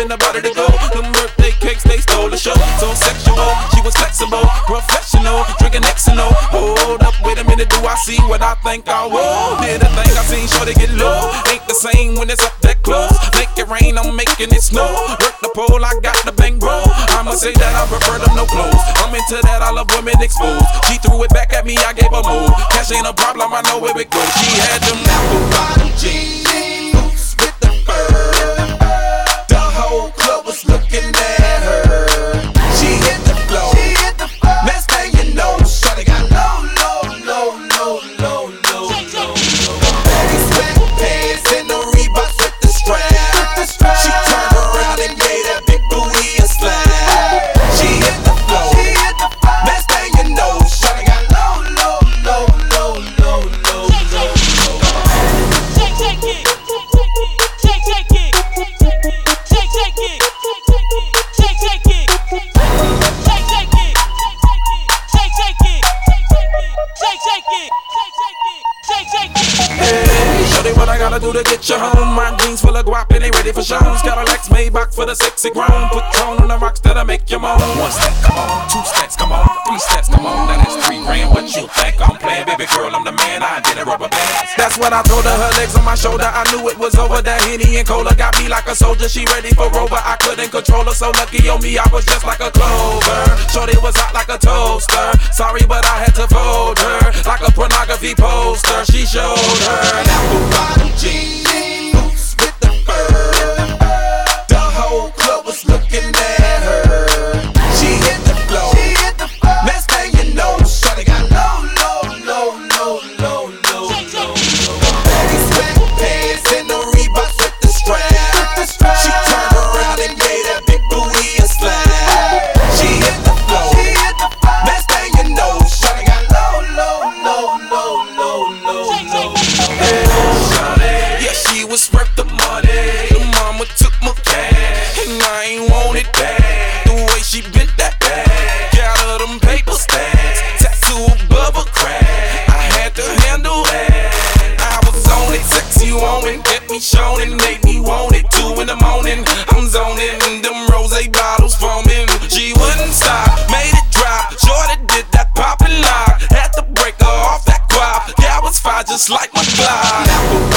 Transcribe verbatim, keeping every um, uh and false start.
in the body to go. Them birthday cakes, they stole the show. So sexual, she was flexible, professional, drinking X and O. Hold up, wait a minute, do I see what I think I will? Did a thing I seen, sure they get low. Ain't the same when it's up that close. Make it rain, I'm making it snow. Work the pole, I got the bang bro. I'ma say that I prefer them no clothes. I'm into that, I love women exposed. She threw it back at me, I gave her move. Cash ain't a problem, I know where it goes. She had them apple bottom jeans, boots with the fur. The whole club was looking at her. She hit the floor. Next thing you know, shawty got low, low, low, low, low, low, low, low. Baggy sweatpants and the Reeboks with the strap. She turned around and gave that big booty a slap. She hit the floor. Next thing you know, shawty got low, low, low, low, low, low, low, low. Shake, shake it, shake, shake it, shake, shake it, shake, shake it, shake, shake it, shake, shake it, shake, shake it, shake, shake it. Hey, shorty, what I gotta do to get you home? My jeans full of guap and they ready for shows. Cadillacs, Maybach for the sexy grown. Put tone on the rocks that'll make you moan. One step, come on. Two steps, come on. Three steps, come on. Now that's three grand. What you think I'm playing? Baby girl, I'm the man. I did a rubber band. That's what I told her. Her legs on my shoulder. I knew it was over. That Henny and Cola got me like a soldier. She ready for Rover. I couldn't control her. So lucky on me, I was just like a clover. Shorty was hot like a toaster. Sorry, but I had to fold her like a pornography poster. She showed her apple bottom jeans, boots with the fur. The whole club was looking at her. She hit the floor. Next thing you know, shawty got low, low, low, low, low, low, low, low. Baggy sweatpants and the Reeboks with the strap. She turned around and gave that big booty a slap. She hit the floor. Next thing you know, shawty got low, low, low, low, low, low, low. Yeah, she was worth the money. The mama took my cash, and I ain't want it back. The way she bent that back, got her them paper stacks, tattoo above her crack. I had to handle that. I was on it, sexy woman, kept me showing, made me want it. Two in the morning, I'm zoning, them rose bottles foaming. She wouldn't stop, made it drop. Shorty did that pop and lock, had to break her off that guap. Yeah, I was fine just like my Glock.